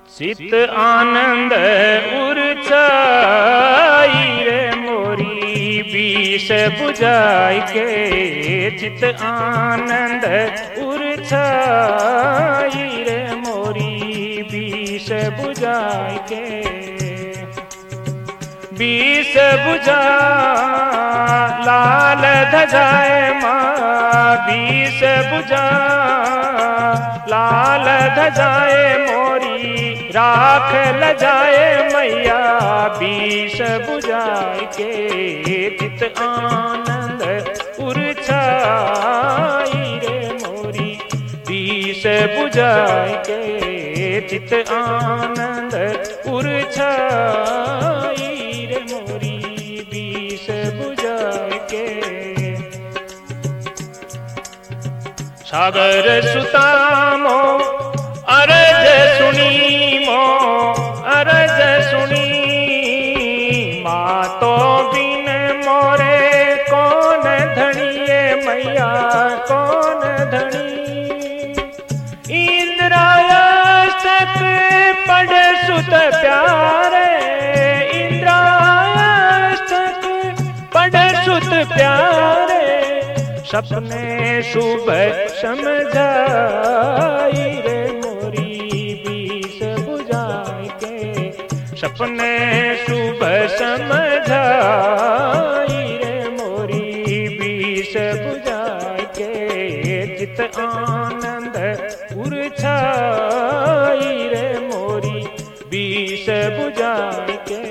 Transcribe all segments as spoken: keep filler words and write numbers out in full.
चित आनंद उर्चाई रे मोरी विष बुझाई के। चित आनंद उर्चाई रे मोरी विष बुझाई के। विष बुझा लाल धजाए माँ, विष बुझा लाल धजाए मोरी राख लजाए मैया। विष बुझाए के चित आनंद उर्चाई रे मोरी विष बुझाए के। चित आनंद उर्चाई रे मोरी विष बुझाए के। सागर सुतामो अरज सुनी मो अरज सुनी। माँ तो बिन मोरे कौन धनिये मैया कौन धनी। इंद्रायस्तक पढ़ सुत प्यारे, इंद्रायस्तक पढ़ सुत प्यारे। सपने शुभ समझाई रे मोरी विष बुझाई के। सपने शुभ समझाई रे मोरी विष बुझाई के। चित आनंद उर्चाई रे मोरी विष बुझाई के।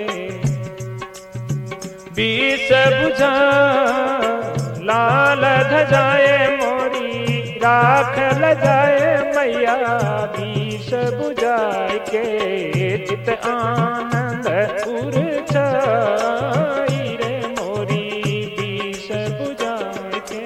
विष बुझा लाल धजाए मोरी राख लजाए मैया। विष बुझाए के चित आनंद उर्चाई रे मोरी विष बुझाए के।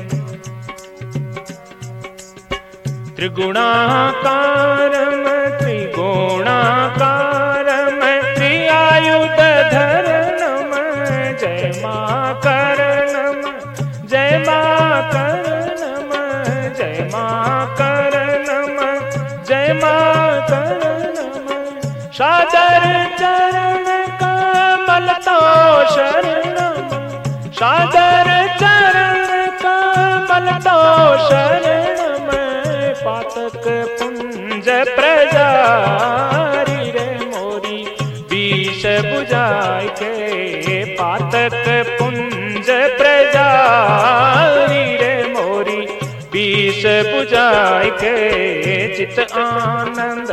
त्रिगुणाकारम त्रिगुणाकारम त्रिआयुध धरणम। जय माँ करणम जय माँ करणम जय माँ करणम जय माँ करणम। सादर चरण कमल तो शरणम, सादर चरण कमल तो शरणम। पातक पुंज प्रजारी रे मोरी विष बुझाई के। पातक पुंज प्रजारी रे मोरी विष बुझाई के। चित आनंद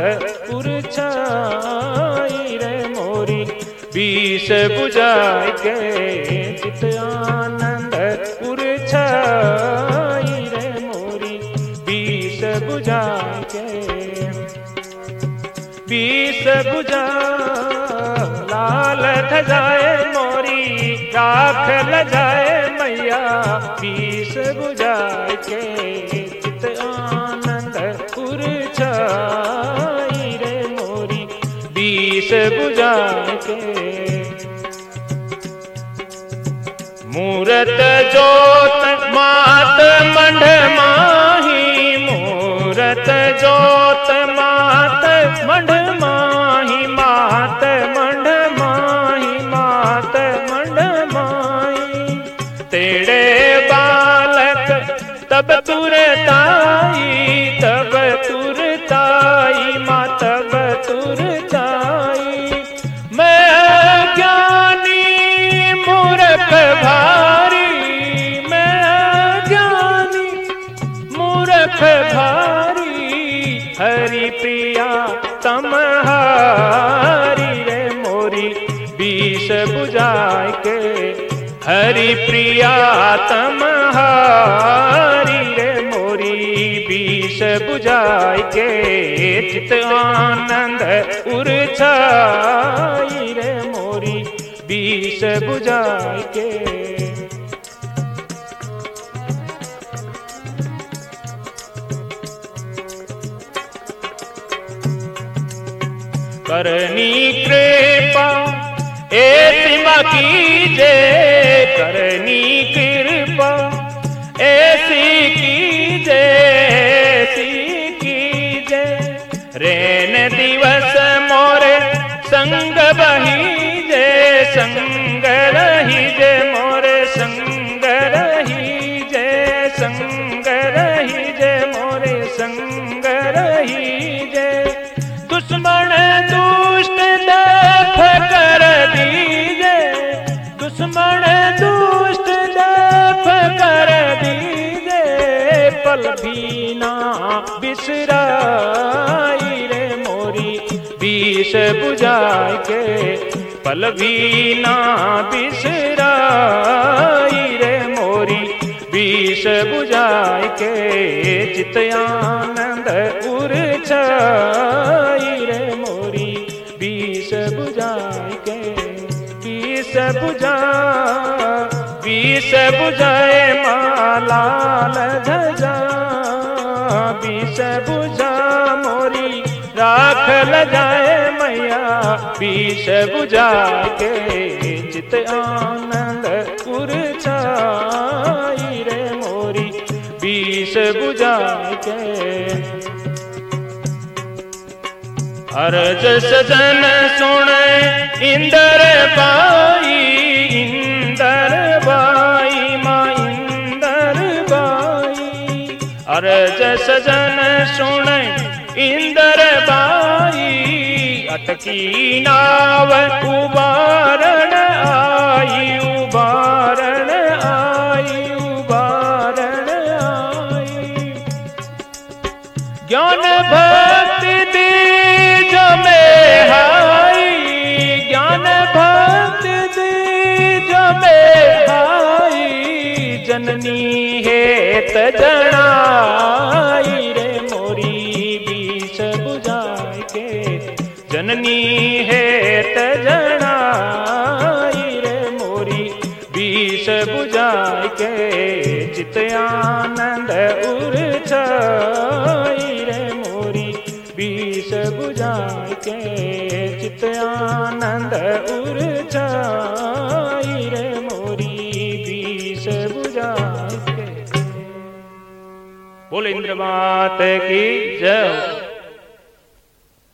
उर्चाई रे मोरी विष बुझाई के। चित आनंद उर्चाई रे मोरी विष बुझाई के। विष बुझा लाल धजाए मोरी राख लजाए मैया। विष बुझाए के चित आनंद उर्चाई रे मोरी विष बुझाए के। मूरत जोत मात मंड माही, मूरत जोत मात मंड माही। मात मंड माही मात मंड माही। तेरे बालक तब तुरताई तब तुरताई माँ तब तुरताई। मैं ज्ञानी मूर्ख भारी, मैं ज्ञानी मूर्ख भारी। हरि प्रिया तमहारी रे मोरी विष बुझाई के। हरि प्रिया तमहारी रे मोरी विष बुझाई के। चित आनंद उर्चाई रे मोरी विष बुझाई के। करनी कृपा ऐसी माँ कीजे, करनी कृपा ऐसी कीजे, ऐसी कीजे। रेन दिवस मोरे संग बही जे संग रही जे मोरे संग रही जे संग रही जे मोरे संग रही जे दुश्मन दुष्ट दफ कर दीजे दुश्मन दुष्ट दफ कर दीजे पल भी ना बिसराई रे मोरी विष बुझाए के पल भी ना बिसराई रे मोरी विष बुझाए के चित आनंद उर छाई रे मोरी विष बुझाए के विष बुझा विष बुझाए मालाल धजा विष बुझा मोरी राख ल जाए मैया विष बुझा के चित आनंद उर छाई रे मोरी विष बुझा के अर्ज सजन सुने इंदर बाई इंदर बाई माँ इंदर बाई अर्ज सजन सुने इंदर बाई अटकी नाव उबारण आई उबारण आई उबारण आई ज्ञान भक्ति दीज में हाई ज्ञान भक्ति दीज में हाई जननी हेत जनाई रे मोरी विष बुझाए के जननी हेत जनाई रे मोरी विष बुझाए के चित आनंद उर छाई रे मोरी विष बुझाए के चित आनंद उर छाई रे मोरी विष बुझाए के। बोल इंद्र मात की जय।